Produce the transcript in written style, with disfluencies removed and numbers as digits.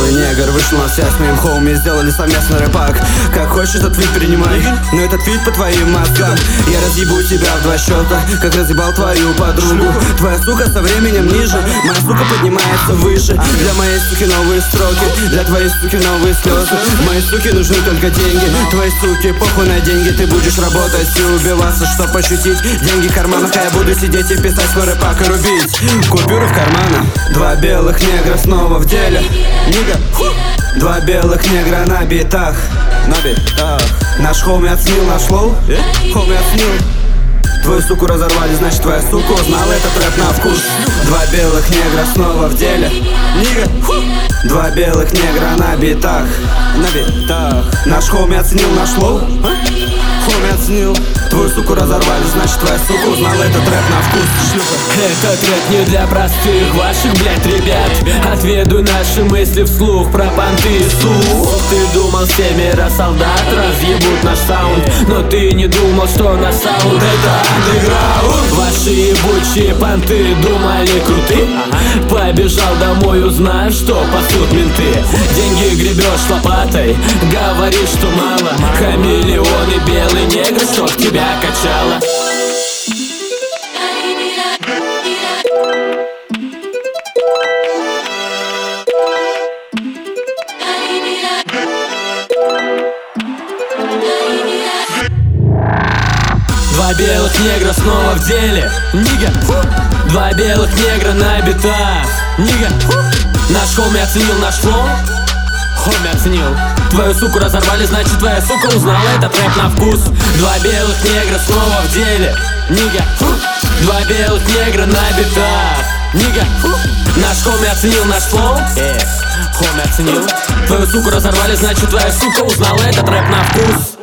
белый негр вышел на связь с моим хоуми, сделали совместный рэпак. Как хочешь этот фит принимай, но этот фит по твоим мозгам. Я разъебу тебя в 2 счета, как разъебал твою подругу. Твоя сука со временем ниже, моя сука поднимается выше. Для моей суки новые строки, для твоей суки новые слезы. Моей суке нужны только деньги, твоей суке похуй на деньги. Ты будешь работать и убиваться, чтоб ощутить деньги в карманах, а я буду сидеть и писать свой рэпак и рубить купюры в карманах. 2 белых негра снова в деле, нига. 2 белых негра на битах, на битах. Наш хоуми оценил наш флоу, хоуми оценил. Твою суку разорвали, значит твоя сука узнала этот рэп на вкус. 2 белых негра снова в деле, нига. 2 белых негра на битах, на битах. Наш хоуми оценил наш флоу, хоуми оценил. Твою суку разорвали, значит твоя сука узнала этот рэп на вкус. Этот рэп не для простых ваших, блять, ребят. Отведу наши мысли вслух про понты и сух. Ты думал, 7 солдат разъебут наш саунд, но ты не думал, что наш саунд это андеграунд. Ваши ебучие понты думали круты. Побежал домой, узнав, что пасут менты. Деньги гребешь лопатой, говоришь, что мало. Хамелеон и белый негр, чтоб тебя качало. Два белых негра снова в деле, нига. 2 белых негра на битах, нига. Наш хоуми оценил наш флоу, хоуми оценил. Твою суку разорвали, значит твоя сука узнала этот рэп на вкус. 2 белых негра снова в деле, нига. 2 белых негра на битах, нига. Наш хоуми оценил наш флоу, хоуми оценил. Твою суку разорвали, значит твоя сука узнала этот рэп на вкус.